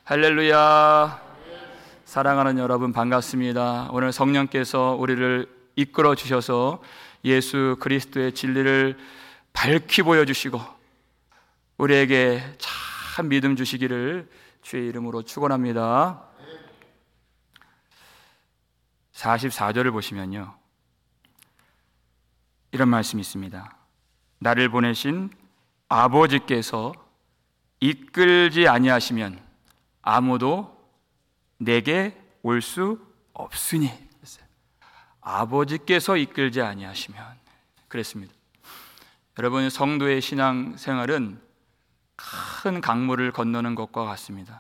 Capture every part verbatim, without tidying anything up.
할렐루야. 사랑하는 여러분 반갑습니다. 오늘 성령께서 우리를 이끌어 주셔서 예수 그리스도의 진리를 밝히 보여주시고 우리에게 참 믿음 주시기를 주의 이름으로 축원합니다. 사십사 절을 보시면요, 이런 말씀이 있습니다. 나를 보내신 아버지께서 이끌지 아니하시면 아무도 내게 올 수 없으니. 아버지께서 이끌지 아니하시면 그랬습니다. 여러분, 성도의 신앙생활은 큰 강물을 건너는 것과 같습니다.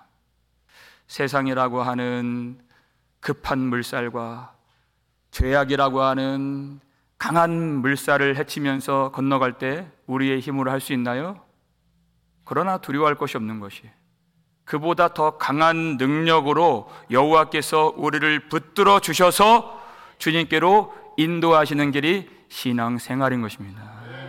세상이라고 하는 급한 물살과 죄악이라고 하는 강한 물살을 헤치면서 건너갈 때 우리의 힘으로 할 수 있나요? 그러나 두려워할 것이 없는 것이, 그보다 더 강한 능력으로 여호와께서 우리를 붙들어 주셔서 주님께로 인도하시는 길이 신앙생활인 것입니다.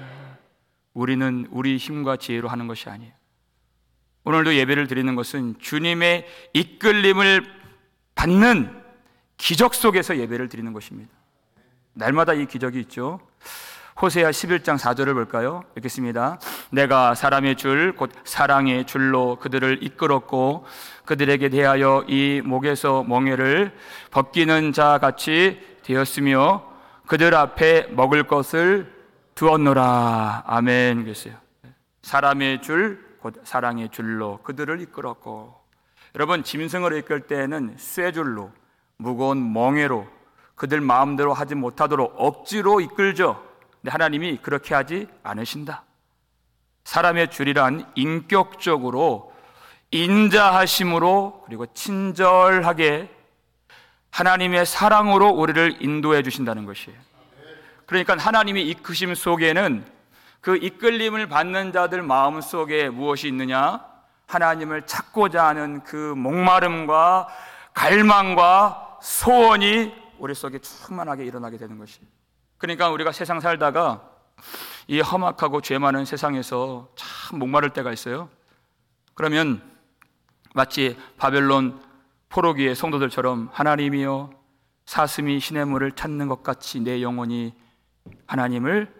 우리는 우리 힘과 지혜로 하는 것이 아니에요. 오늘도 예배를 드리는 것은 주님의 이끌림을 받는 기적 속에서 예배를 드리는 것입니다. 날마다 이 기적이 있죠. 호세아 십일 장 사 절을 볼까요? 읽겠습니다. 내가 사람의 줄 곧 사랑의 줄로 그들을 이끌었고 그들에게 대하여 이 목에서 멍에를 벗기는 자 같이 되었으며 그들 앞에 먹을 것을 두었노라. 아멘. 그랬어요. 사람의 줄 곧 사랑의 줄로 그들을 이끌었고, 여러분, 짐승을 이끌 때에는 쇠줄로 무거운 멍에로 그들 마음대로 하지 못하도록 억지로 이끌죠. 근데 하나님이 그렇게 하지 않으신다. 사람의 줄이란 인격적으로 인자하심으로 그리고 친절하게 하나님의 사랑으로 우리를 인도해 주신다는 것이에요. 그러니까 하나님의 이끄심 속에는 그 이끌림을 받는 자들 마음 속에 무엇이 있느냐? 하나님을 찾고자 하는 그 목마름과 갈망과 소원이 우리 속에 충만하게 일어나게 되는 것이에요. 그러니까 우리가 세상 살다가 이 험악하고 죄 많은 세상에서 참 목마를 때가 있어요. 그러면 마치 바벨론 포로기의 성도들처럼 하나님이여 사슴이 시냇물을 찾는 것 같이 내 영혼이 하나님을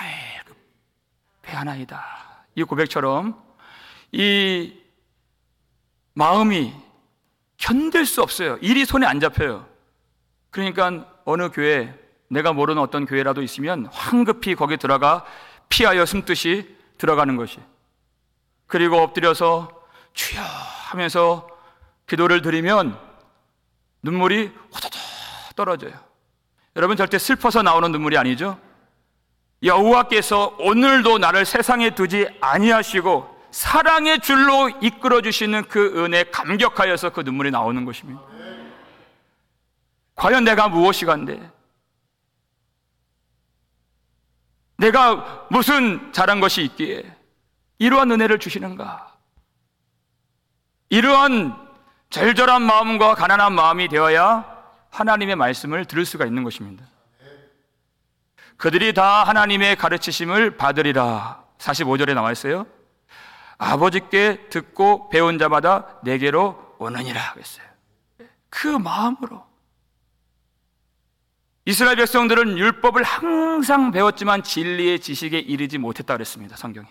갈급해하나이다. 이 고백처럼 이 마음이 견딜 수 없어요. 일이 손에 안 잡혀요. 그러니까 어느 교회, 내가 모르는 어떤 교회라도 있으면 황급히 거기 들어가 피하여 숨듯이 들어가는 것이, 그리고 엎드려서 주여 하면서 기도를 드리면 눈물이 호도도 떨어져요. 여러분, 절대 슬퍼서 나오는 눈물이 아니죠. 여호와께서 오늘도 나를 세상에 두지 아니하시고 사랑의 줄로 이끌어 주시는 그 은혜에 감격하여서 그 눈물이 나오는 것입니다. 과연 내가 무엇이간데, 내가 무슨 잘한 것이 있기에 이러한 은혜를 주시는가? 이러한 절절한 마음과 가난한 마음이 되어야 하나님의 말씀을 들을 수가 있는 것입니다. 그들이 다 하나님의 가르치심을 받으리라. 사십오 절에 나와 있어요. 아버지께 듣고 배운 자마다 내게로 오느니라 그랬어요. 그 마음으로. 이스라엘 백성들은 율법을 항상 배웠지만 진리의 지식에 이르지 못했다 그랬습니다. 성경에.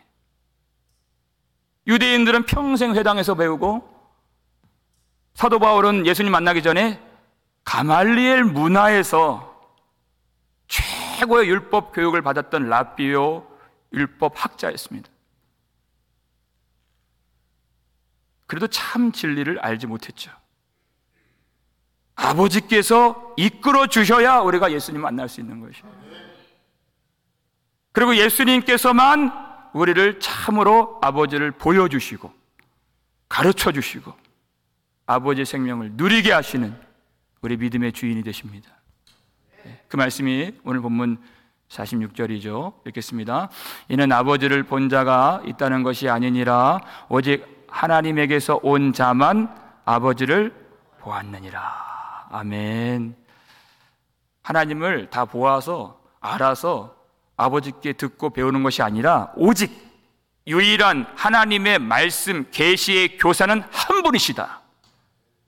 유대인들은 평생 회당에서 배우고, 사도 바울은 예수님 만나기 전에 가말리엘 문화에서 최고의 율법 교육을 받았던 랍비오 율법 학자였습니다. 그래도 참 진리를 알지 못했죠. 아버지께서 이끌어 주셔야 우리가 예수님 만날 수 있는 것이에요. 그리고 예수님께서만 우리를 참으로 아버지를 보여주시고 가르쳐 주시고 아버지의 생명을 누리게 하시는 우리 믿음의 주인이 되십니다. 그 말씀이 오늘 본문 사십육 절이죠. 읽겠습니다. 이는 아버지를 본 자가 있다는 것이 아니니라 오직 하나님에게서 온 자만 아버지를 보았느니라. 아멘. 하나님을 다 보아서 알아서 아버지께 듣고 배우는 것이 아니라 오직 유일한 하나님의 말씀 계시의 교사는 한 분이시다.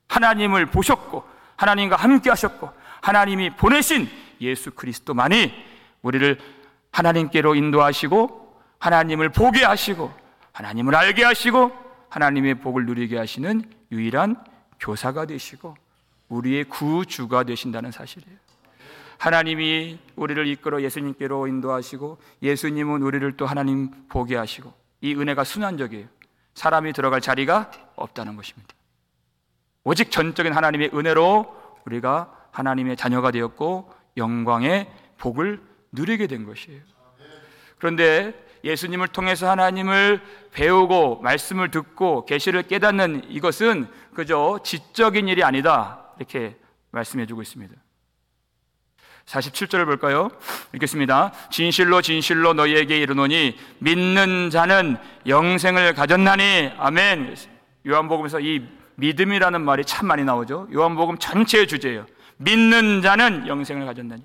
하나님을 보셨고 하나님과 함께 하셨고 하나님이 보내신 예수 그리스도만이 우리를 하나님께로 인도하시고 하나님을 보게 하시고 하나님을 알게 하시고 하나님의 복을 누리게 하시는 유일한 교사가 되시고 우리의 구주가 되신다는 사실이에요. 하나님이 우리를 이끌어 예수님께로 인도하시고 예수님은 우리를 또 하나님 보게 하시고 이 은혜가 순환적이에요. 사람이 들어갈 자리가 없다는 것입니다. 오직 전적인 하나님의 은혜로 우리가 하나님의 자녀가 되었고 영광의 복을 누리게 된 것이에요. 그런데 예수님을 통해서 하나님을 배우고 말씀을 듣고 계시를 깨닫는 이것은 그저 지적인 일이 아니다, 이렇게 말씀해 주고 있습니다. 사십칠 절을 볼까요? 읽겠습니다. 진실로 진실로 너희에게 이르노니 믿는 자는 영생을 가졌나니. 아멘. 요한복음에서 이 믿음이라는 말이 참 많이 나오죠. 요한복음 전체의 주제예요. 믿는 자는 영생을 가졌나니.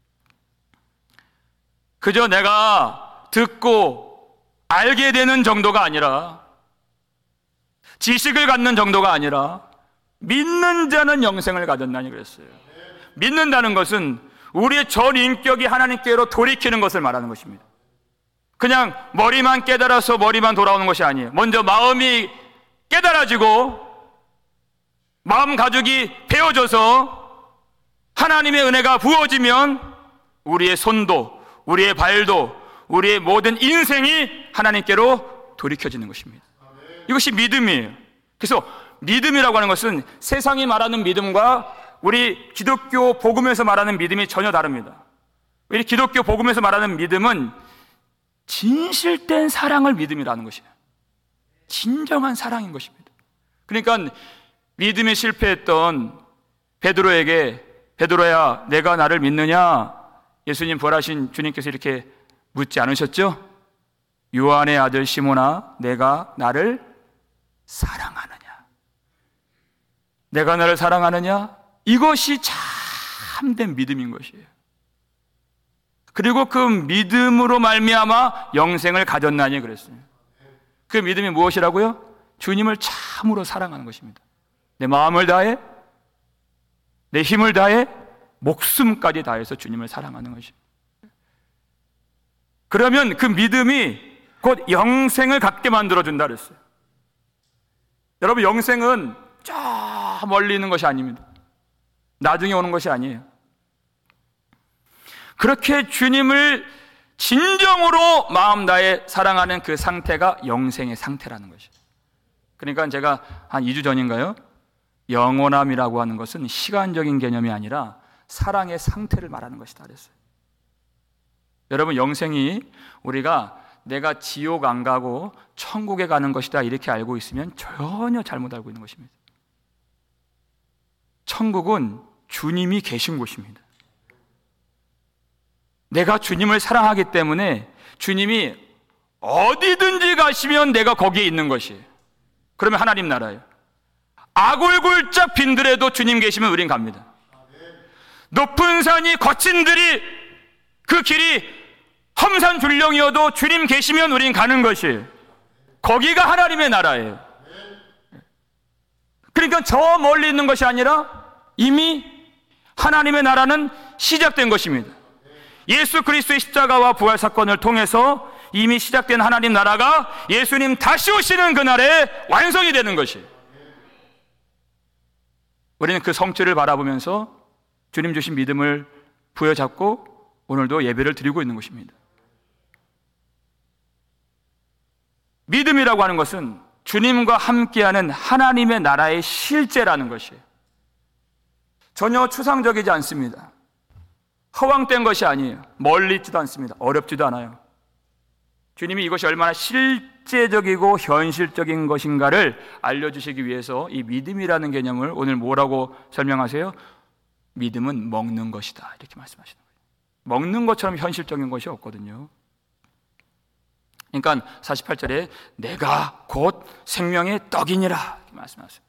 그저 내가 듣고 알게 되는 정도가 아니라, 지식을 갖는 정도가 아니라 믿는 자는 영생을 가졌나니 그랬어요. 믿는다는 것은 우리의 전 인격이 하나님께로 돌이키는 것을 말하는 것입니다. 그냥 머리만 깨달아서 머리만 돌아오는 것이 아니에요. 먼저 마음이 깨달아지고 마음 가죽이 배워져서 하나님의 은혜가 부어지면 우리의 손도 우리의 발도 우리의 모든 인생이 하나님께로 돌이켜지는 것입니다. 이것이 믿음이에요. 그래서 믿음이라고 하는 것은 세상이 말하는 믿음과 우리 기독교 복음에서 말하는 믿음이 전혀 다릅니다. 우리 기독교 복음에서 말하는 믿음은 진실된 사랑을 믿음이라는 것이에요. 진정한 사랑인 것입니다. 그러니까 믿음에 실패했던 베드로에게 베드로야 내가 나를 믿느냐? 예수님 부활하신 주님께서 이렇게 묻지 않으셨죠? 요한의 아들 시몬아 내가 나를 사랑하느냐? 내가 나를 사랑하느냐? 이것이 참된 믿음인 것이에요. 그리고 그 믿음으로 말미암아 영생을 가졌나니 그랬어요. 그 믿음이 무엇이라고요? 주님을 참으로 사랑하는 것입니다. 내 마음을 다해, 내 힘을 다해, 목숨까지 다해서 주님을 사랑하는 것입니다. 그러면 그 믿음이 곧 영생을 갖게 만들어준다 그랬어요. 여러분, 영생은 저 멀리 있는 것이 아닙니다. 나중에 오는 것이 아니에요. 그렇게 주님을 진정으로 마음 다해 사랑하는 그 상태가 영생의 상태라는 것이에요. 그러니까 제가 한 이 주 전인가요? 영원함이라고 하는 것은 시간적인 개념이 아니라 사랑의 상태를 말하는 것이다 그랬어요. 여러분, 영생이 우리가 내가 지옥 안 가고 천국에 가는 것이다 이렇게 알고 있으면 전혀 잘못 알고 있는 것입니다. 천국은 주님이 계신 곳입니다. 내가 주님을 사랑하기 때문에 주님이 어디든지 가시면 내가 거기에 있는 것이에요. 그러면 하나님 나라예요. 아골골짝 빈들에도 주님 계시면 우린 갑니다. 높은 산이 거친 들이 그 길이 험산줄령이어도 주님 계시면 우린 가는 것이에요. 거기가 하나님의 나라예요. 그러니까 저 멀리 있는 것이 아니라 이미 하나님의 나라는 시작된 것입니다. 예수 그리스도의 십자가와 부활 사건을 통해서 이미 시작된 하나님 나라가 예수님 다시 오시는 그날에 완성이 되는 것이에요. 우리는 그 성취를 바라보면서 주님 주신 믿음을 부여잡고 오늘도 예배를 드리고 있는 것입니다. 믿음이라고 하는 것은 주님과 함께하는 하나님의 나라의 실제라는 것이에요. 전혀 추상적이지 않습니다. 허황된 것이 아니에요. 멀리 있지도 않습니다. 어렵지도 않아요. 주님이 이것이 얼마나 실제적이고 현실적인 것인가를 알려주시기 위해서 이 믿음이라는 개념을 오늘 뭐라고 설명하세요? 믿음은 먹는 것이다 이렇게 말씀하시는 거예요. 먹는 것처럼 현실적인 것이 없거든요. 그러니까 사십팔 절에 내가 곧 생명의 떡이니라 이렇게 말씀하세요.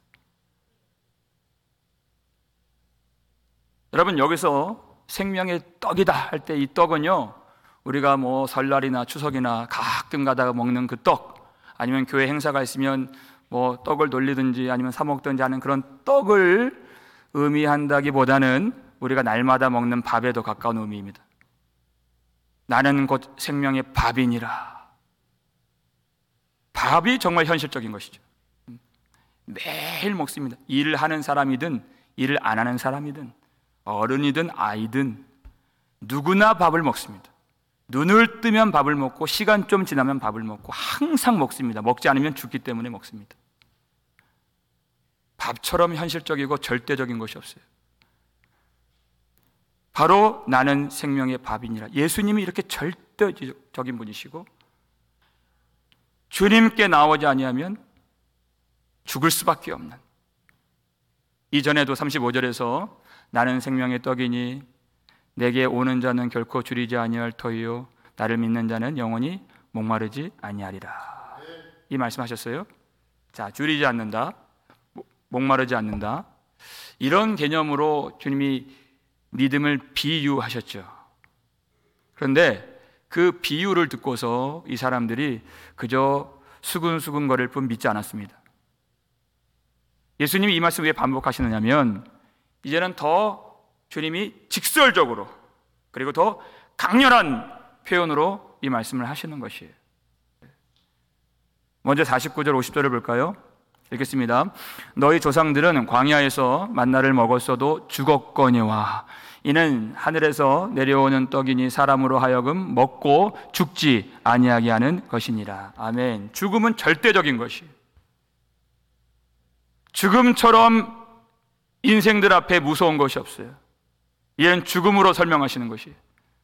여러분, 여기서 생명의 떡이다 할 때 이 떡은요, 우리가 뭐 설날이나 추석이나 가끔 가다가 먹는 그 떡, 아니면 교회 행사가 있으면 뭐 떡을 돌리든지 아니면 사 먹든지 하는 그런 떡을 의미한다기보다는 우리가 날마다 먹는 밥에 더 가까운 의미입니다. 나는 곧 생명의 밥이니라. 밥이 정말 현실적인 것이죠. 매일 먹습니다. 일을 하는 사람이든 일을 안 하는 사람이든 어른이든 아이든 누구나 밥을 먹습니다. 눈을 뜨면 밥을 먹고 시간 좀 지나면 밥을 먹고 항상 먹습니다. 먹지 않으면 죽기 때문에 먹습니다. 밥처럼 현실적이고 절대적인 것이 없어요. 바로 나는 생명의 밥이니라. 예수님이 이렇게 절대적인 분이시고 주님께 나오지 아니하면 죽을 수밖에 없는, 이전에도 삼십오 절에서 나는 생명의 떡이니 내게 오는 자는 결코 줄이지 아니할 터이요 나를 믿는 자는 영원히 목마르지 아니하리라. 이 말씀하셨어요. 자, 줄이지 않는다, 목마르지 않는다, 이런 개념으로 주님이 믿음을 비유하셨죠. 그런데 그 비유를 듣고서 이 사람들이 그저 수근수근거릴 뿐 믿지 않았습니다. 예수님이 이 말씀을 왜 반복하시느냐면 이제는 더 주님이 직설적으로 그리고 더 강렬한 표현으로 이 말씀을 하시는 것이에요. 먼저 사십구 절 오십 절을 볼까요? 읽겠습니다. 너희 조상들은 광야에서 만나를 먹었어도 죽었거니와 이는 하늘에서 내려오는 떡이니 사람으로 하여금 먹고 죽지 아니하게 하는 것이니라. 아멘. 죽음은 절대적인 것이에요. 죽음처럼 인생들 앞에 무서운 것이 없어요. 이는 죽음으로 설명하시는 것이에요.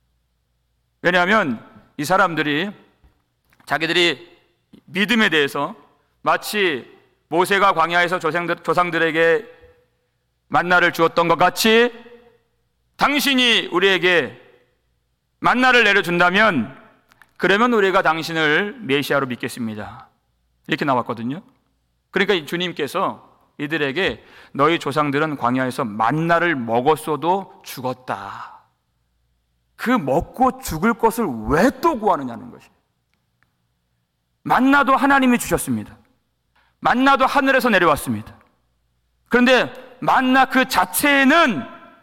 왜냐하면 이 사람들이 자기들이 믿음에 대해서 마치 모세가 광야에서 조상들, 조상들에게 만나를 주었던 것 같이 당신이 우리에게 만나를 내려준다면 그러면 우리가 당신을 메시아로 믿겠습니다. 이렇게 나왔거든요. 그러니까 주님께서 이들에게 너희 조상들은 광야에서 만나를 먹었어도 죽었다. 그 먹고 죽을 것을 왜 또 구하느냐는 것이에요. 만나도 하나님이 주셨습니다. 만나도 하늘에서 내려왔습니다. 그런데 만나 그 자체에는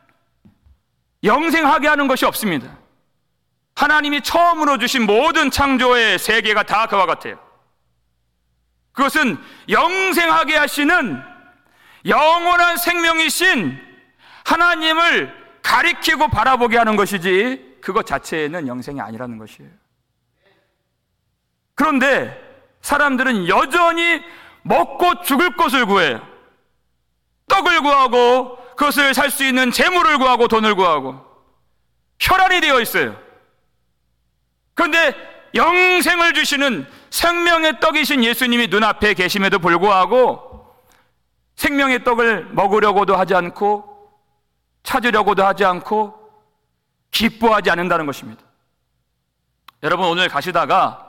영생하게 하는 것이 없습니다. 하나님이 처음으로 주신 모든 창조의 세계가 다 그와 같아요. 그것은 영생하게 하시는 영원한 생명이신 하나님을 가리키고 바라보게 하는 것이지 그것 자체에는 영생이 아니라는 것이에요. 그런데 사람들은 여전히 먹고 죽을 것을 구해요. 떡을 구하고 그것을 살 수 있는 재물을 구하고 돈을 구하고 혈안이 되어 있어요. 그런데 영생을 주시는 생명의 떡이신 예수님이 눈앞에 계심에도 불구하고 생명의 떡을 먹으려고도 하지 않고 찾으려고도 하지 않고 기뻐하지 않는다는 것입니다. 여러분, 오늘 가시다가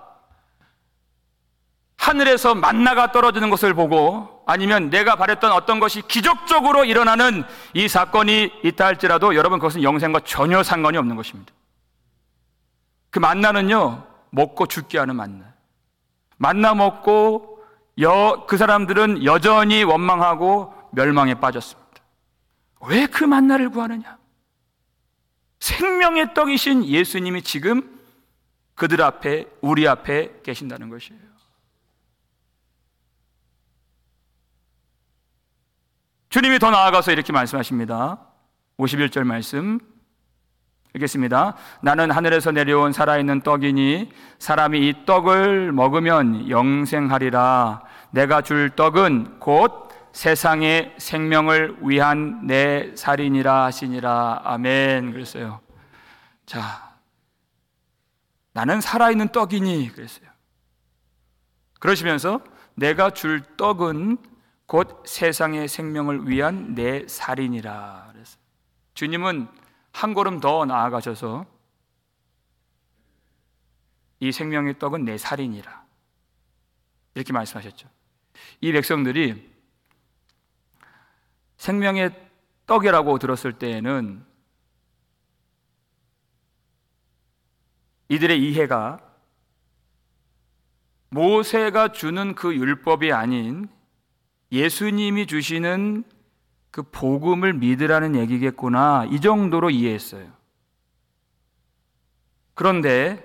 하늘에서 만나가 떨어지는 것을 보고 아니면 내가 바랬던 어떤 것이 기적적으로 일어나는 이 사건이 있다 할지라도 여러분, 그것은 영생과 전혀 상관이 없는 것입니다. 그 만나는요, 먹고 죽게 하는 만나. 만나 먹고 여, 그 사람들은 여전히 원망하고 멸망에 빠졌습니다. 왜 그 만나를 구하느냐? 생명의 떡이신 예수님이 지금 그들 앞에, 우리 앞에 계신다는 것이에요. 주님이 더 나아가서 이렇게 말씀하십니다. 오십일 절 말씀 읽겠습니다. 나는 하늘에서 내려온 살아있는 떡이니 사람이 이 떡을 먹으면 영생하리라. 내가 줄 떡은 곧 세상의 생명을 위한 내 살이니라 하시니라. 아멘. 그랬어요. 자, 나는 살아있는 떡이니 그랬어요. 그러시면서 내가 줄 떡은 곧 세상의 생명을 위한 내 살이니라 그랬어요. 주님은 한 걸음 더 나아가셔서 이 생명의 떡은 내 살이니라 이렇게 말씀하셨죠. 이 백성들이 생명의 떡이라고 들었을 때에는 이들의 이해가 모세가 주는 그 율법이 아닌 예수님이 주시는 그 복음을 믿으라는 얘기겠구나, 이 정도로 이해했어요. 그런데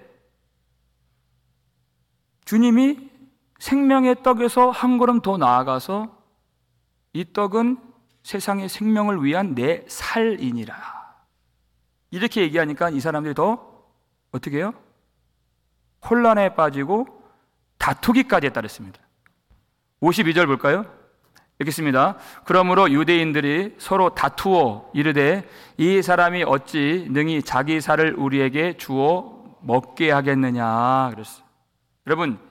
주님이 생명의 떡에서 한 걸음 더 나아가서 이 떡은 세상의 생명을 위한 내 살이니라, 이렇게 얘기하니까 이 사람들이 더 어떻게 해요? 혼란에 빠지고 다투기까지 했다랬습니다. 오십이 절 볼까요? 읽겠습니다. 그러므로 유대인들이 서로 다투어 이르되 이 사람이 어찌 능히 자기 살을 우리에게 주어 먹게 하겠느냐 그랬어요. 여러분,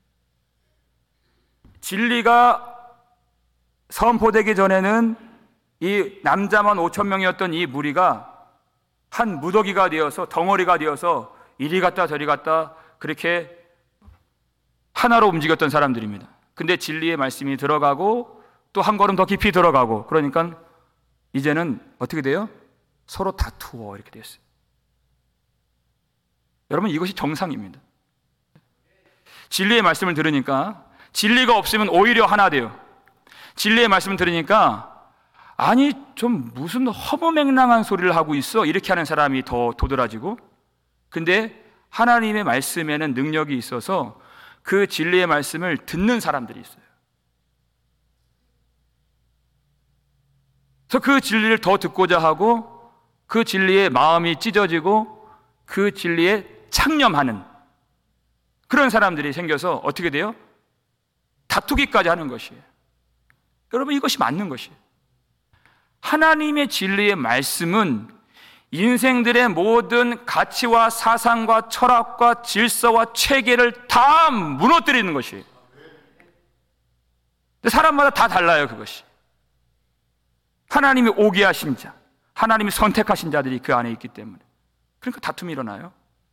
진리가 선포되기 전에는 이 남자만 오천 명이었던 이 무리가 한 무더기가 되어서, 덩어리가 되어서 이리 갔다 저리 갔다 그렇게 하나로 움직였던 사람들입니다. 근데 진리의 말씀이 들어가고 또 한 걸음 더 깊이 들어가고, 그러니까 이제는 어떻게 돼요? 서로 다투어 이렇게 됐어요. 여러분, 이것이 정상입니다. 진리의 말씀을 들으니까, 진리가 없으면 오히려 하나 돼요. 진리의 말씀을 들으니까 아니 좀 무슨 허무맹랑한 소리를 하고 있어, 이렇게 하는 사람이 더 도드라지고, 근데 하나님의 말씀에는 능력이 있어서 그 진리의 말씀을 듣는 사람들이 있어요. 그래서 그 진리를 더 듣고자 하고 그 진리에 마음이 찢어지고 그 진리에 창념하는 그런 사람들이 생겨서 어떻게 돼요? 다투기까지 하는 것이에요. 여러분, 이것이 맞는 것이에요. 하나님의 진리의 말씀은 인생들의 모든 가치와 사상과 철학과 질서와 체계를 다 무너뜨리는 것이에요. 사람마다 다 달라요, 그것이. 하나님이 오게 하신 자, 하나님이 선택하신 자들이 그 안에 있기 때문에. 그러니까 다툼이 일어나요.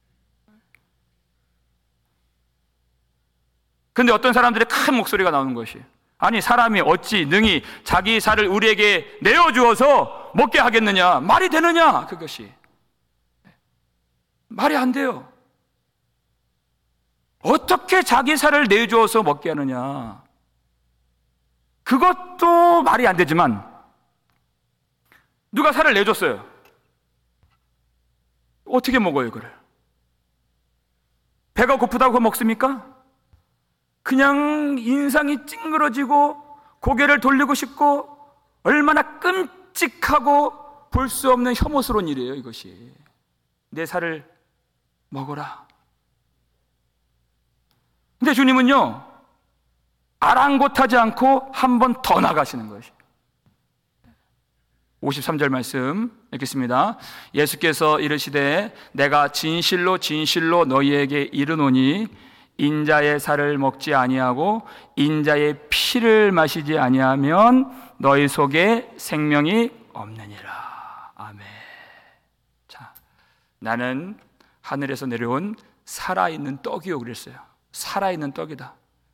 그런데 어떤 사람들의 큰 목소리가 나오는 것이에요. 아니, 사람이 어찌 능히 자기 살을 우리에게 내어주어서 먹게 하겠느냐, 말이 되느냐, 그것이. 말이 안 돼요. 어떻게 자기 살을 내주어서 먹게 하느냐, 그것도 말이 안 되지만 누가 살을 내줬어요. 어떻게 먹어요, 그걸? 배가 고프다고 먹습니까? 그냥 인상이 찡그러지고 고개를 돌리고 싶고 얼마나 끔찍하고 볼 수 없는 혐오스러운 일이에요, 이것이. 내 살을 먹어라. 근데 주님은요, 아랑곳하지 않고 한 번 더 나가시는 것이. 오십삼 절 말씀 읽겠습니다. 예수께서 이르시되 내가 진실로 진실로 너희에게 이르노니 인자의 살을 먹지 아니하고 인자의 피를 마시지 아니하면 너희 속에 생명이 없느니라. 아멘. 자, 나는 하늘에서 내려온 살아있는 떡이요 그랬어요. 살아있는 떡이다.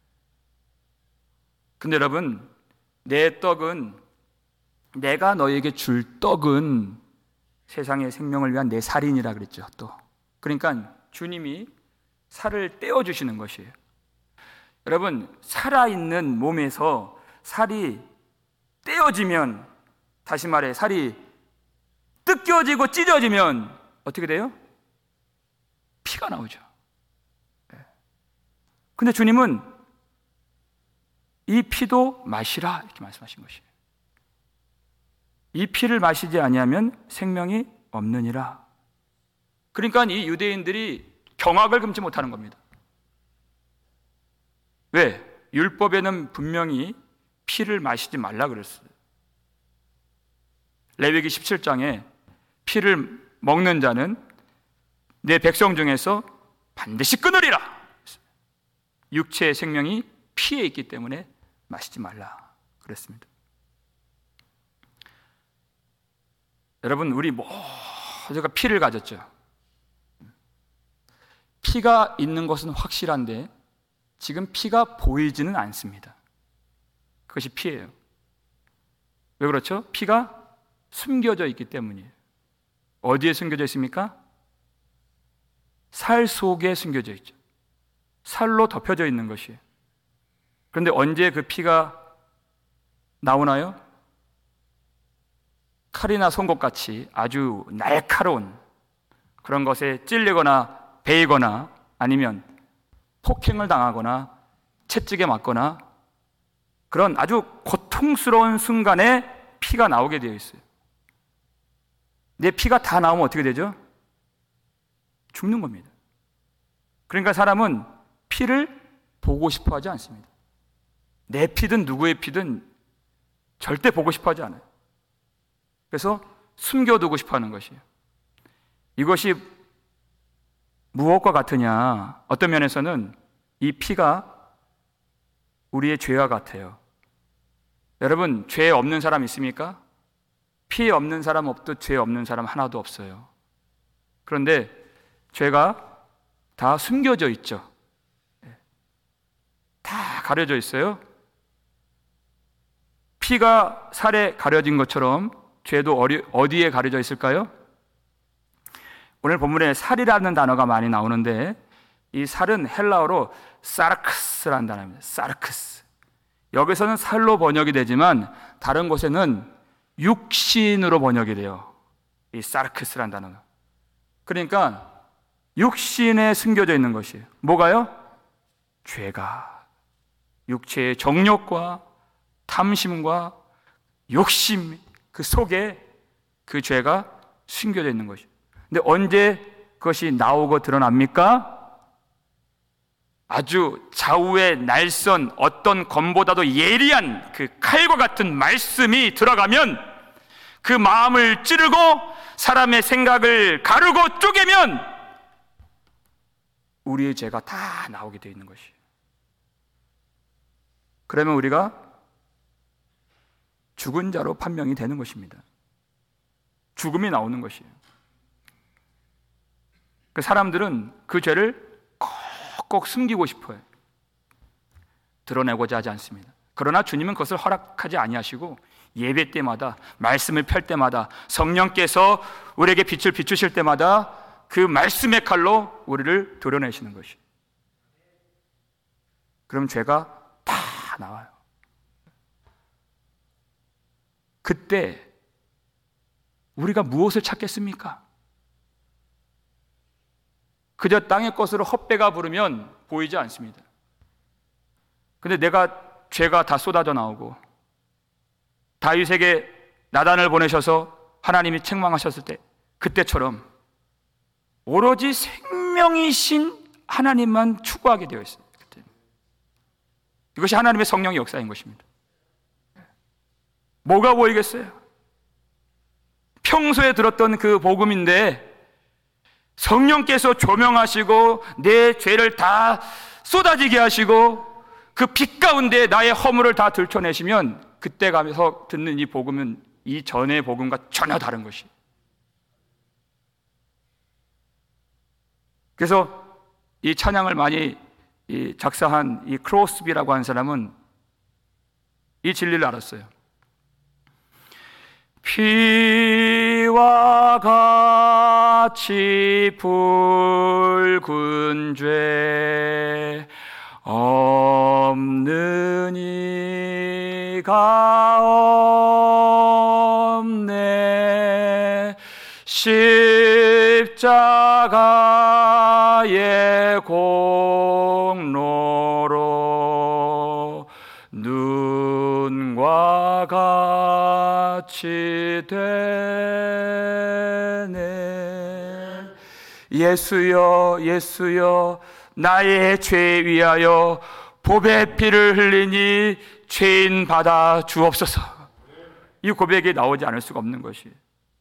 근데 여러분, 내 떡은, 내가 너에게 줄 떡은 세상의 생명을 위한 내 살이니라 그랬죠. 또 그러니까 주님이 살을 떼어주시는 것이에요. 여러분, 살아있는 몸에서 살이 떼어지면, 다시 말해 살이 뜯겨지고 찢어지면 어떻게 돼요? 피가 나오죠. 근데 주님은 이 피도 마시라 이렇게 말씀하신 것이에요. 이 피를 마시지 아니하면 생명이 없느니라. 그러니까 이 유대인들이 경악을 금치 못하는 겁니다. 왜? 율법에는 분명히 피를 마시지 말라 그랬어요. 레위기 십칠 장에 피를 먹는 자는 내 백성 중에서 반드시 끊으리라. 육체의 생명이 피에 있기 때문에 마시지 말라 그랬습니다. 여러분, 우리 모두가 피를 가졌죠. 피가 있는 것은 확실한데 지금 피가 보이지는 않습니다. 그것이 피예요. 왜 그렇죠? 피가 숨겨져 있기 때문이에요. 어디에 숨겨져 있습니까? 살 속에 숨겨져 있죠. 살로 덮여져 있는 것이에요. 그런데 언제 그 피가 나오나요? 칼이나 송곳같이 아주 날카로운 그런 것에 찔리거나 베이거나 아니면 폭행을 당하거나 채찍에 맞거나 그런 아주 고통스러운 순간에 피가 나오게 되어 있어요. 내 피가 다 나오면 어떻게 되죠? 죽는 겁니다. 그러니까 사람은 피를 보고 싶어 하지 않습니다. 내 피든 누구의 피든 절대 보고 싶어 하지 않아요. 그래서 숨겨두고 싶어 하는 것이에요. 이것이 무엇과 같으냐? 어떤 면에서는 이 피가 우리의 죄와 같아요. 여러분, 죄 없는 사람 있습니까? 피 없는 사람 없도 죄 없는 사람 하나도 없어요. 그런데 죄가 다 숨겨져 있죠. 다 가려져 있어요. 피가 살에 가려진 것처럼 죄도 어리, 어디에 가려져 있을까요? 오늘 본문에 살이라는 단어가 많이 나오는데 이 살은 헬라어로 사르크스라는 단어입니다. 사르크스. 여기서는 살로 번역이 되지만 다른 곳에는 육신으로 번역이 돼요. 이 사르크스라는 단어가. 그러니까 육신에 숨겨져 있는 것이에요. 뭐가요? 죄가. 육체의 정욕과 탐심과 욕심, 그 속에 그 죄가 숨겨져 있는 것이에요. 근데 언제 그것이 나오고 드러납니까? 아주 좌우의 날선 어떤 검보다도 예리한 그 칼과 같은 말씀이 들어가면 그 마음을 찌르고 사람의 생각을 가르고 쪼개면 우리의 죄가 다 나오게 되어 있는 것이에요. 그러면 우리가 죽은 자로 판명이 되는 것입니다. 죽음이 나오는 것이에요. 그 사람들은 그 죄를 꼭 숨기고 싶어요. 드러내고자 하지 않습니다. 그러나 주님은 그것을 허락하지 아니하시고 예배 때마다, 말씀을 펼 때마다, 성령께서 우리에게 빛을 비추실 때마다 그 말씀의 칼로 우리를 도려내시는 것이에요. 그럼 죄가 다 나와요. 그때 우리가 무엇을 찾겠습니까? 그저 땅의 것으로 헛배가 부르면 보이지 않습니다. 근데 내가 죄가 다 쏟아져 나오고 다윗에게 나단을 보내셔서 하나님이 책망하셨을 때 그때처럼 오로지 생명이신 하나님만 추구하게 되어 있어요. 그때. 이것이 하나님의 성령의 역사인 것입니다. 뭐가 보이겠어요? 평소에 들었던 그 복음인데 성령께서 조명하시고 내 죄를 다 쏟아지게 하시고 그 빛 가운데 나의 허물을 다 들춰내시면 그때 가면서 듣는 이 복음은 이 전의 복음과 전혀 다른 것이. 그래서 이 찬양을 많이 이 작사한 이 크로스비라고 하는 사람은 이 진리를 알았어요. 피와 같이 붉은 죄 없는 이가 없네. 십자가의 공로로 눈과 같이 되네. 예수여 예수여 나의 죄 위하여 보배 피를 흘리니 죄인 받아 주옵소서. 이 고백이 나오지 않을 수가 없는 것이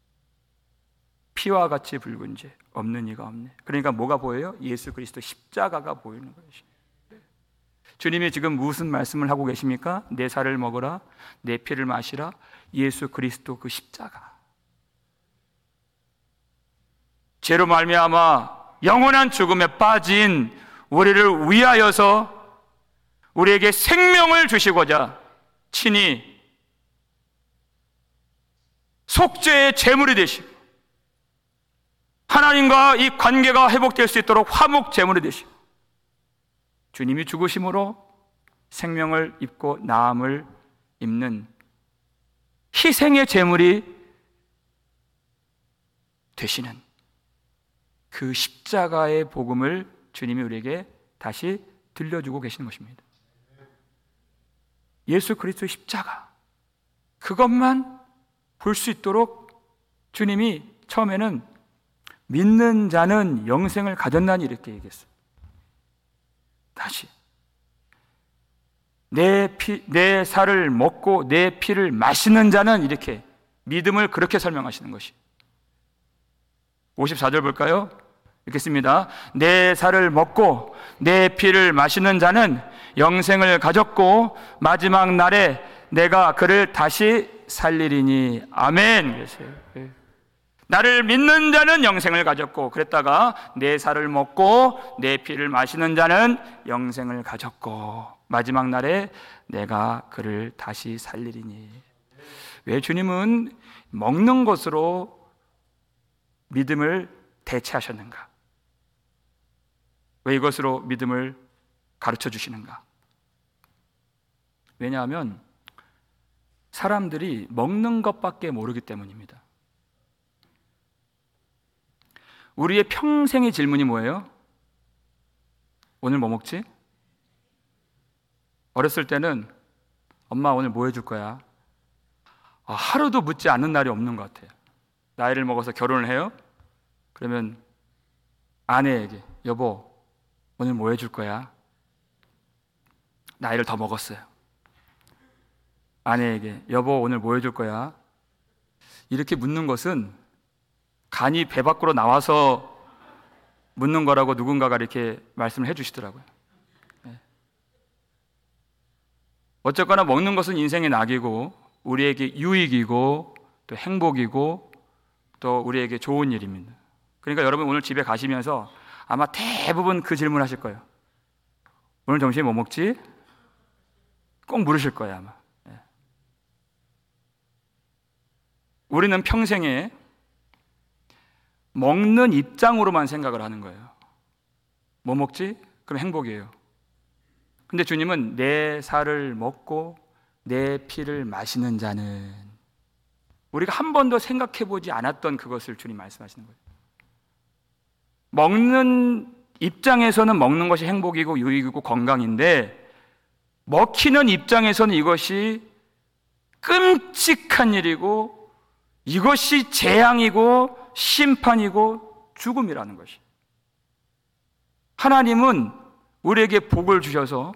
피와 같이 붉은 죄 없는 이가 없네. 그러니까 뭐가 보여요? 예수 그리스도 십자가가 보이는 것이. 주님이 지금 무슨 말씀을 하고 계십니까? 내 살을 먹으라, 내 피를 마시라. 예수 그리스도 그 십자가. 죄로 말미암아 영원한 죽음에 빠진 우리를 위하여서 우리에게 생명을 주시고자 친히 속죄의 제물이 되시고 하나님과 이 관계가 회복될 수 있도록 화목 제물이 되시고 주님이 죽으심으로 생명을 입고 나음을 입는 희생의 제물이 되시는 그 십자가의 복음을 주님이 우리에게 다시 들려주고 계시는 것입니다. 예수 그리스도의 십자가, 그것만 볼 수 있도록 주님이 처음에는 믿는 자는 영생을 가졌나니 이렇게 얘기했어요. 다시 내 피, 내 살을 먹고 내 피를 마시는 자는, 이렇게 믿음을 그렇게 설명하시는 것이. 오십사 절 볼까요? 읽겠습니다. 내 살을 먹고 내 피를 마시는 자는 영생을 가졌고 마지막 날에 내가 그를 다시 살리리니. 아멘. 그랬어요. 나를 믿는 자는 영생을 가졌고, 그랬다가 내 살을 먹고 내 피를 마시는 자는 영생을 가졌고 마지막 날에 내가 그를 다시 살리리니. 왜 주님은 먹는 것으로 믿음을 대체하셨는가? 왜 이것으로 믿음을 가르쳐 주시는가? 왜냐하면 사람들이 먹는 것밖에 모르기 때문입니다. 우리의 평생의 질문이 뭐예요? 오늘 뭐 먹지? 어렸을 때는 엄마 오늘 뭐 해줄 거야? 아, 하루도 묻지 않는 날이 없는 것 같아요. 나이를 먹어서 결혼을 해요? 그러면 아내에게 여보 오늘 뭐 해줄 거야? 나이를 더 먹었어요. 아내에게 여보 오늘 뭐 해줄 거야? 이렇게 묻는 것은 간이 배 밖으로 나와서 묻는 거라고 누군가가 이렇게 말씀을 해주시더라고요. 네. 어쨌거나 먹는 것은 인생의 낙이고 우리에게 유익이고 또 행복이고 또 우리에게 좋은 일입니다. 그러니까 여러분 오늘 집에 가시면서 아마 대부분 그 질문 하실 거예요. 오늘 점심에 뭐 먹지? 꼭 물으실 거예요 아마. 네. 우리는 평생에 먹는 입장으로만 생각을 하는 거예요. 뭐 먹지? 그럼 행복이에요. 근데 주님은 내 살을 먹고 내 피를 마시는 자는, 우리가 한 번도 생각해 보지 않았던 그것을 주님 말씀하시는 거예요. 먹는 입장에서는 먹는 것이 행복이고 유익이고 건강인데, 먹히는 입장에서는 이것이 끔찍한 일이고 이것이 재앙이고 심판이고 죽음이라는 것이. 하나님은 우리에게 복을 주셔서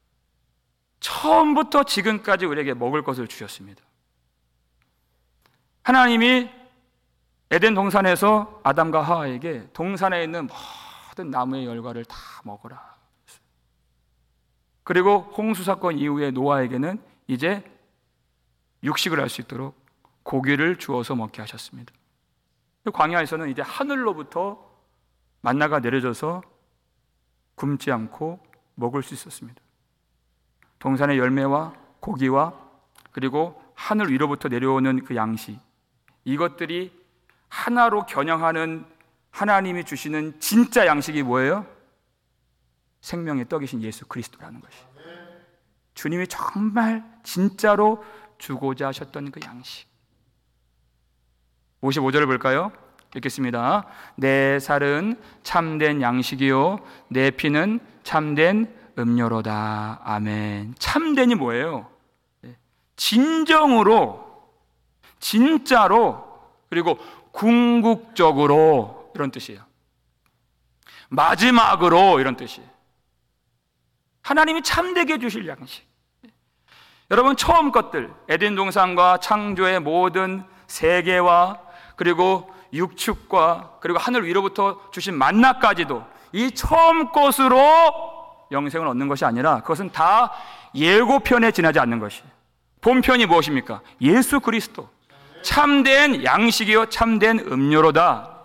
처음부터 지금까지 우리에게 먹을 것을 주셨습니다. 하나님이 에덴 동산에서 아담과 하와에게 동산에 있는 모든 나무의 열과를 다 먹어라. 그리고 홍수 사건 이후에 노아에게는 이제 육식을 할 수 있도록 고기를 주어서 먹게 하셨습니다. 광야에서는 이제 하늘로부터 만나가 내려져서 굶지 않고 먹을 수 있었습니다. 동산의 열매와 고기와 그리고 하늘 위로부터 내려오는 그 양식, 이것들이 하나로 겨냥하는 하나님이 주시는 진짜 양식이 뭐예요? 생명의 떡이신 예수 그리스도라는 것이. 주님이 정말 진짜로 주고자 하셨던 그 양식. 오십오 절을 볼까요? 읽겠습니다. 내 살은 참된 양식이요 내 피는 참된 음료로다. 아멘. 참된이 뭐예요? 진정으로, 진짜로, 그리고 궁극적으로, 이런 뜻이에요. 마지막으로, 이런 뜻이에요. 하나님이 참되게 주실 양식. 여러분, 처음 것들, 에덴 동산과 창조의 모든 세계와 그리고 육축과 그리고 하늘 위로부터 주신 만나까지도 이 처음 것으로 영생을 얻는 것이 아니라 그것은 다 예고편에 지나지 않는 것이. 본편이 무엇입니까? 예수 그리스도. 참된 양식이요 참된 음료로다.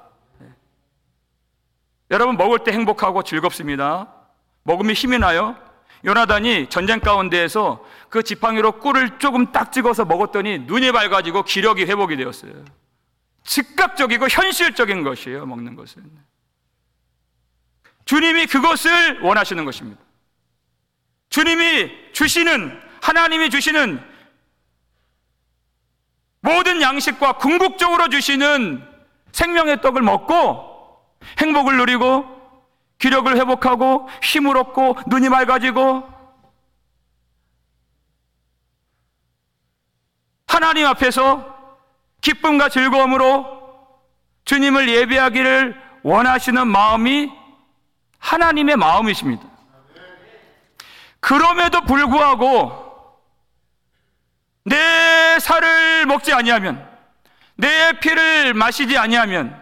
여러분, 먹을 때 행복하고 즐겁습니다. 먹으면 힘이 나요. 요나단이 전쟁 가운데에서 그 지팡이로 꿀을 조금 딱 찍어서 먹었더니 눈이 밝아지고 기력이 회복이 되었어요. 즉각적이고 현실적인 것이에요, 먹는 것은. 주님이 그것을 원하시는 것입니다. 주님이 주시는, 하나님이 주시는 모든 양식과 궁극적으로 주시는 생명의 떡을 먹고 행복을 누리고 기력을 회복하고 힘을 얻고 눈이 맑아지고 하나님 앞에서 기쁨과 즐거움으로 주님을 예배하기를 원하시는 마음이 하나님의 마음이십니다. 그럼에도 불구하고 내 살을 먹지 아니하면, 내 피를 마시지 아니하면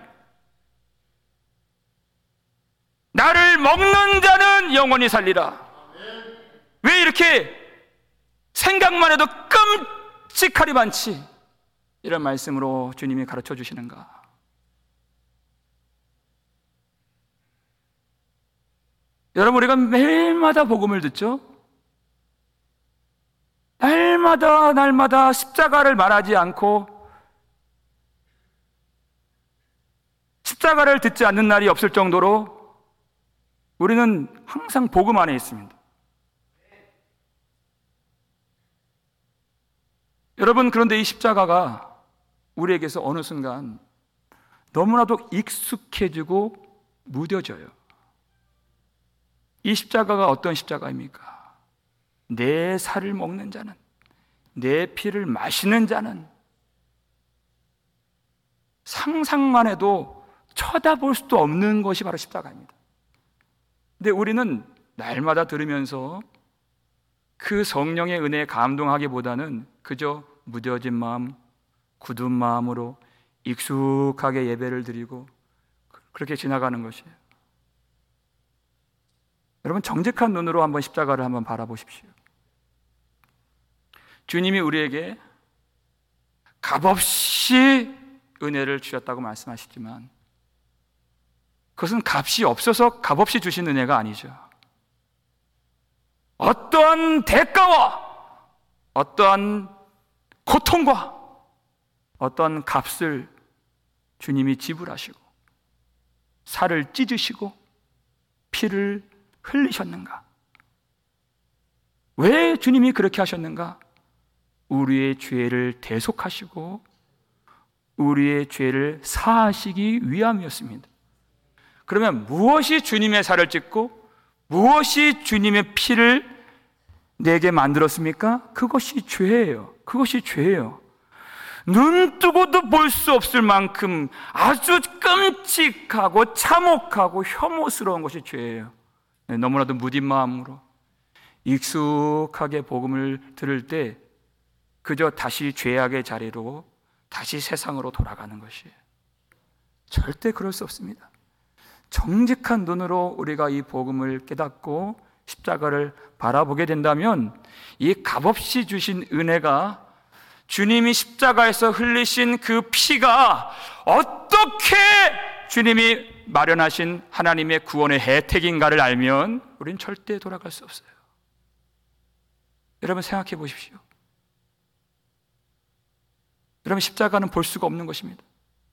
나를 먹는 자는 영원히 살리라. 왜 이렇게 생각만 해도 끔찍하리 많지? 이런 말씀으로 주님이 가르쳐 주시는가? 여러분, 우리가 매일마다 복음을 듣죠? 날마다 날마다 십자가를 말하지 않고 십자가를 듣지 않는 날이 없을 정도로 우리는 항상 복음 안에 있습니다. 여러분, 그런데 이 십자가가 우리에게서 어느 순간 너무나도 익숙해지고 무뎌져요. 이 십자가가 어떤 십자가입니까? 내 살을 먹는 자는, 내 피를 마시는 자는 상상만 해도 쳐다볼 수도 없는 것이 바로 십자가입니다. 근데 우리는 날마다 들으면서 그 성령의 은혜에 감동하기보다는 그저 무뎌진 마음, 굳은 마음으로 익숙하게 예배를 드리고 그렇게 지나가는 것이에요. 여러분, 정직한 눈으로 한번 십자가를 한번 바라보십시오. 주님이 우리에게 값없이 은혜를 주셨다고 말씀하시지만 그것은 값이 없어서 값없이 주신 은혜가 아니죠. 어떠한 대가와 어떠한 고통과 어떠한 값을 주님이 지불하시고 살을 찢으시고 피를 흘리셨는가? 왜 주님이 그렇게 하셨는가? 우리의 죄를 대속하시고 우리의 죄를 사하시기 위함이었습니다. 그러면 무엇이 주님의 살을 찢고 무엇이 주님의 피를 내게 만들었습니까? 그것이 죄예요. 그것이 죄예요. 눈 뜨고도 볼 수 없을 만큼 아주 끔찍하고 참혹하고 혐오스러운 것이 죄예요. 너무나도 무딘 마음으로 익숙하게 복음을 들을 때 그저 다시 죄악의 자리로 다시 세상으로 돌아가는 것이에요. 절대 그럴 수 없습니다. 정직한 눈으로 우리가 이 복음을 깨닫고 십자가를 바라보게 된다면 이 값없이 주신 은혜가, 주님이 십자가에서 흘리신 그 피가 어떻게 주님이 마련하신 하나님의 구원의 혜택인가를 알면 우린 절대 돌아갈 수 없어요. 여러분, 생각해 보십시오. 여러분, 십자가는 볼 수가 없는 것입니다.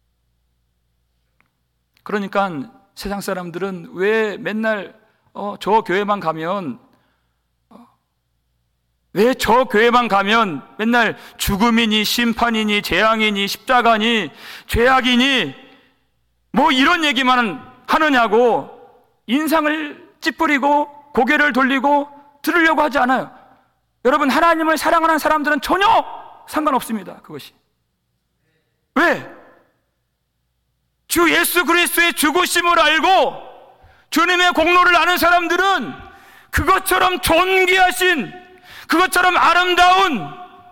그러니까 세상 사람들은 왜 맨날 어, 저 교회만 가면 어, 왜 저 교회만 가면 맨날 죽음이니 심판이니 재앙이니 십자가니 죄악이니 뭐 이런 얘기만 하느냐고 인상을 찌푸리고 고개를 돌리고 들으려고 하지 않아요. 여러분, 하나님을 사랑하는 사람들은 전혀 상관없습니다. 그것이 왜? 주 예수 그리스도의 죽으심을 알고 주님의 공로를 아는 사람들은 그것처럼 존귀하신, 그것처럼 아름다운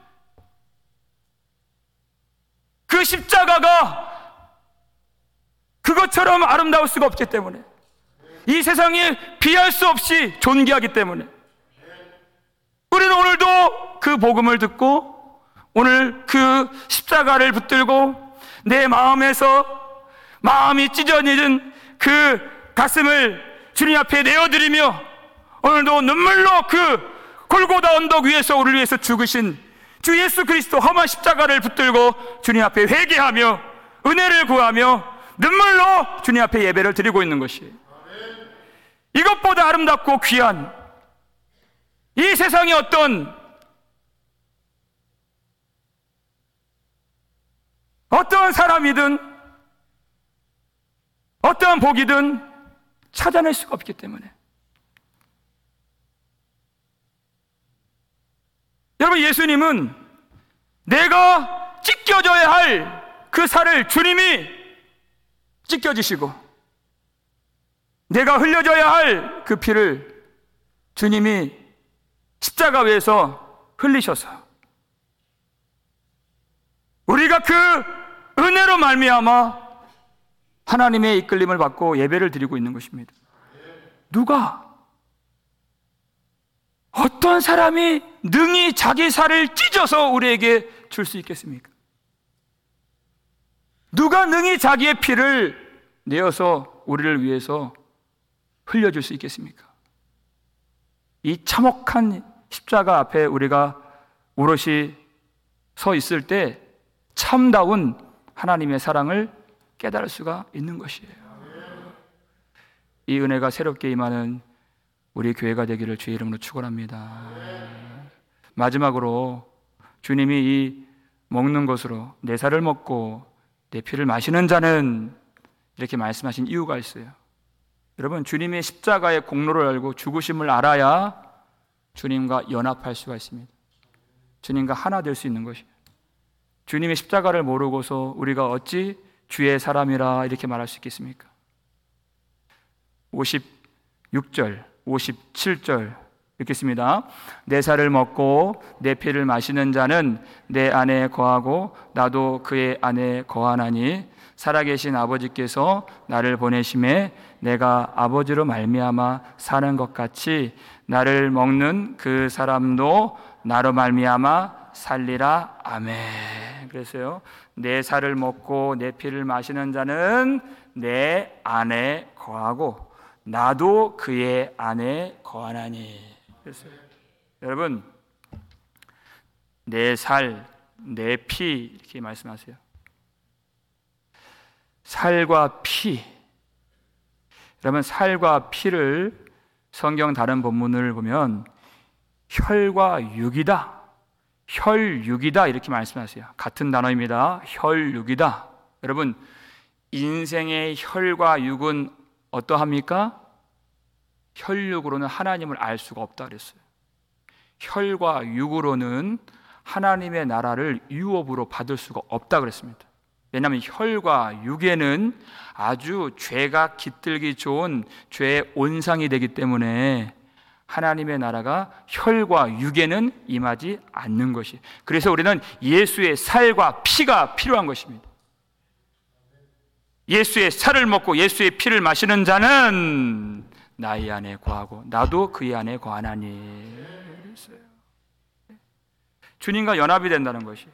그 십자가가 그것처럼 아름다울 수가 없기 때문에, 이 세상에 비할 수 없이 존귀하기 때문에 우리는 오늘도 그 복음을 듣고 오늘 그 십자가를 붙들고 내 마음에서 마음이 찢어지는 그 가슴을 주님 앞에 내어드리며 오늘도 눈물로 그 골고다 언덕 위에서 우리를 위해서 죽으신 주 예수 그리스도 험한 십자가를 붙들고 주님 앞에 회개하며 은혜를 구하며 눈물로 주님 앞에 예배를 드리고 있는 것이에요. 이것보다 아름답고 귀한 이 세상의 어떤 어떠한 사람이든 어떠한 복이든 찾아낼 수가 없기 때문에. 여러분, 예수님은 내가 찢겨져야 할 그 살을 주님이 찢겨지시고, 내가 흘려져야 할 그 피를 주님이 십자가 위에서 흘리셔서 우리가 그 은혜로 말미암아 하나님의 이끌림을 받고 예배를 드리고 있는 것입니다. 누가, 어떤 사람이 능히 자기 살을 찢어서 우리에게 줄 수 있겠습니까? 누가 능히 자기의 피를 내어서 우리를 위해서 흘려줄 수 있겠습니까? 이 참혹한 십자가 앞에 우리가 오롯이 서 있을 때 참다운 하나님의 사랑을 깨달을 수가 있는 것이에요. 이 은혜가 새롭게 임하는 우리 교회가 되기를 주의 이름으로 축원합니다. 마지막으로 주님이 이 먹는 것으로 내 살을 먹고 내 피를 마시는 자는 이렇게 말씀하신 이유가 있어요. 여러분, 주님의 십자가의 공로를 알고 죽으심을 알아야 주님과 연합할 수가 있습니다. 주님과 하나 될 수 있는 것이에요. 주님의 십자가를 모르고서 우리가 어찌 주의 사람이라 이렇게 말할 수 있겠습니까? 오십육 절, 오십칠 절 읽겠습니다. 내 살을 먹고 내 피를 마시는 자는 내 안에 거하고 나도 그의 안에 거하나니 살아계신 아버지께서 나를 보내심에 내가 아버지로 말미암아 사는 것 같이 나를 먹는 그 사람도 나로 말미암아 살리라. 아멘. 그래서요, 내 살을 먹고 내 피를 마시는 자는 내 안에 거하고 나도 그의 안에 거하나니. 그래서 여러분, 내 살, 내 피 이렇게 말씀하세요. 살과 피. 여러분, 살과 피를 성경 다른 본문을 보면 혈과 육이다, 혈육이다 이렇게 말씀하세요. 같은 단어입니다. 혈육이다. 여러분, 인생의 혈과 육은 어떠합니까? 혈육으로는 하나님을 알 수가 없다 그랬어요. 혈과 육으로는 하나님의 나라를 유업으로 받을 수가 없다 그랬습니다. 왜냐하면 혈과 육에는 아주 죄가 깃들기 좋은 죄의 온상이 되기 때문에 하나님의 나라가 혈과 육에는 임하지 않는 것이. 그래서 우리는 예수의 살과 피가 필요한 것입니다. 예수의 살을 먹고 예수의 피를 마시는 자는 나의 안에 거하고 나도 그의 안에 거하나니. 그랬어요. 주님과 연합이 된다는 것이.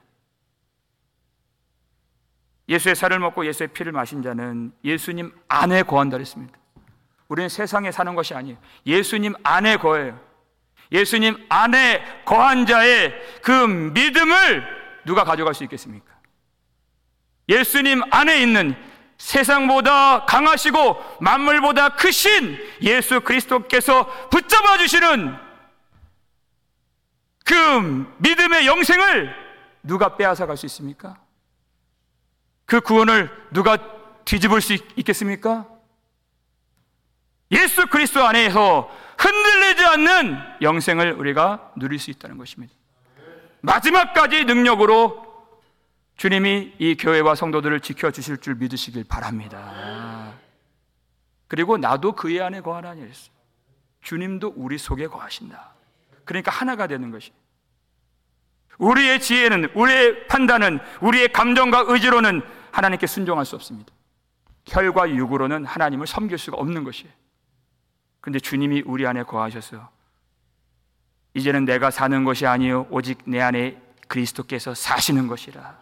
예수의 살을 먹고 예수의 피를 마신 자는 예수님 안에 거한다 그랬습니다. 우리는 세상에 사는 것이 아니에요. 예수님 안에 거해요. 예수님 안에 거한 자의 그 믿음을 누가 가져갈 수 있겠습니까? 예수님 안에 있는 세상보다 강하시고 만물보다 크신 예수 그리스도께서 붙잡아 주시는 그 믿음의 영생을 누가 빼앗아 갈 수 있습니까? 그 구원을 누가 뒤집을 수 있겠습니까? 예수 그리스도 안에서 흔들리지 않는 영생을 우리가 누릴 수 있다는 것입니다. 마지막까지 능력으로 주님이 이 교회와 성도들을 지켜주실 줄 믿으시길 바랍니다. 그리고 나도 그의 안에 거하나니 했어요. 주님도 우리 속에 거하신다. 그러니까 하나가 되는 것이. 우리의 지혜는, 우리의 판단은, 우리의 감정과 의지로는 하나님께 순종할 수 없습니다. 혈과 육으로는 하나님을 섬길 수가 없는 것이에요. 그런데 주님이 우리 안에 거하셔서 이제는 내가 사는 것이 아니요 오직 내 안에 그리스도께서 사시는 것이라.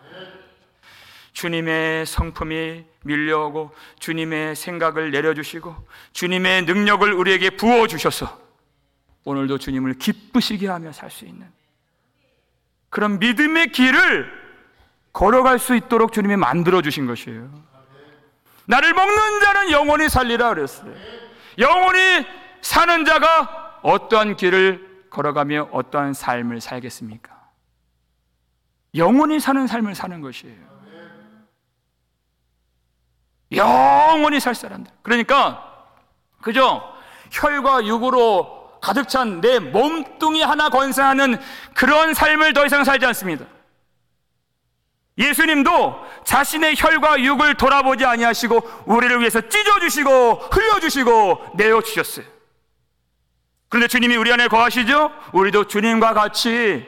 주님의 성품이 밀려오고 주님의 생각을 내려주시고 주님의 능력을 우리에게 부어주셔서 오늘도 주님을 기쁘시게 하며 살 수 있는 그런 믿음의 길을 걸어갈 수 있도록 주님이 만들어주신 것이에요. 나를 먹는 자는 영원히 살리라 그랬어요. 영원히 사는 자가 어떠한 길을 걸어가며 어떠한 삶을 살겠습니까? 영원히 사는 삶을 사는 것이에요. 영원히 살 사람들. 그러니까 그죠? 혈과 육으로 가득 찬 내 몸뚱이 하나 건사하는 그런 삶을 더 이상 살지 않습니다. 예수님도 자신의 혈과 육을 돌아보지 아니하시고 우리를 위해서 찢어주시고 흘려주시고 내어주셨어요. 그런데 주님이 우리 안에 거하시죠? 우리도 주님과 같이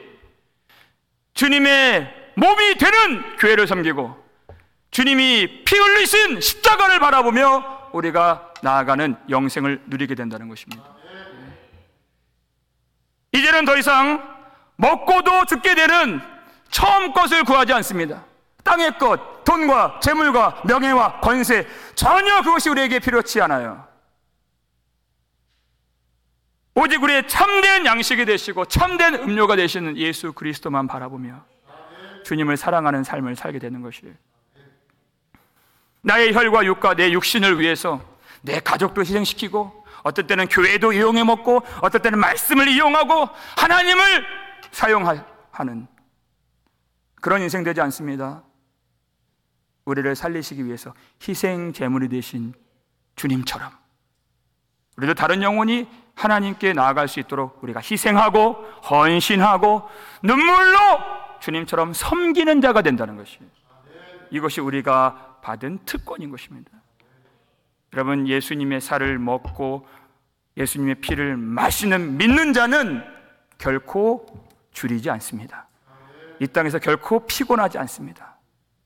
주님의 몸이 되는 교회를 섬기고 주님이 피 흘리신 십자가를 바라보며 우리가 나아가는 영생을 누리게 된다는 것입니다. 이제는 더 이상 먹고도 죽게 되는 처음 것을 구하지 않습니다. 땅의 것, 돈과 재물과 명예와 권세, 전혀 그것이 우리에게 필요치 않아요. 오직 우리의 참된 양식이 되시고 참된 음료가 되시는 예수 그리스도만 바라보며 주님을 사랑하는 삶을 살게 되는 것이에요. 나의 혈과 육과 내 육신을 위해서 내 가족도 희생시키고, 어떨 때는 교회도 이용해 먹고, 어떨 때는 말씀을 이용하고 하나님을 사용하는 그런 인생 되지 않습니다. 우리를 살리시기 위해서 희생 제물이 되신 주님처럼 우리도 다른 영혼이 하나님께 나아갈 수 있도록 우리가 희생하고 헌신하고 눈물로 주님처럼 섬기는 자가 된다는 것이에요. 이것이 우리가 받은 특권인 것입니다. 여러분, 예수님의 살을 먹고 예수님의 피를 마시는 믿는 자는 결코 줄이지 않습니다. 이 땅에서 결코 피곤하지 않습니다.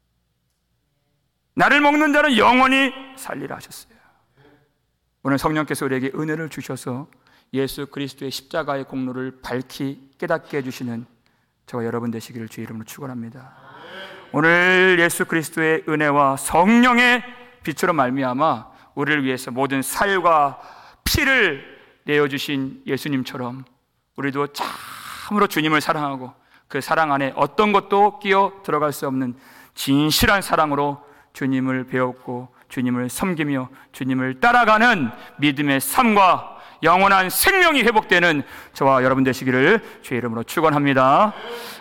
나를 먹는 자는 영원히 살리라 하셨어요. 오늘 성령께서 우리에게 은혜를 주셔서 예수 그리스도의 십자가의 공로를 밝히 깨닫게 해주시는 저와 여러분 되시기를 주의 이름으로 축원합니다. 오늘 예수 그리스도의 은혜와 성령의 빛으로 말미암아 우리를 위해서 모든 살과 피를 내어주신 예수님처럼 우리도 참으로 주님을 사랑하고 그 사랑 안에 어떤 것도 끼어 들어갈 수 없는 진실한 사랑으로 주님을 배웠고 주님을 섬기며 주님을 따라가는 믿음의 삶과 영원한 생명이 회복되는 저와 여러분 되시기를 주의 이름으로 축원합니다.